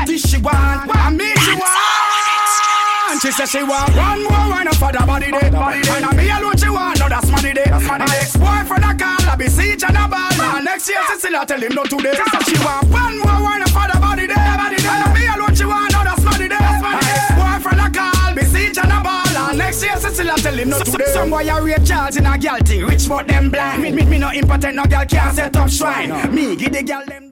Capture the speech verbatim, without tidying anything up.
this she want, what me she want. She said she want one more wine for the body day. And I me alone she want, no that's money day. My ex-boyfriend a call, I be siege and a ball. And next year she still a tell him no today. She said she want one more wine for the body day. And I me alone she want, no that's money day. My ex-boyfriend a call, be siege and a ball. And next year she still a tell him no today. Some boy a rape Charles in a girl thing, rich but them blind. Me, me, me no impotent, no girl can't set up shrine. Me give the girl them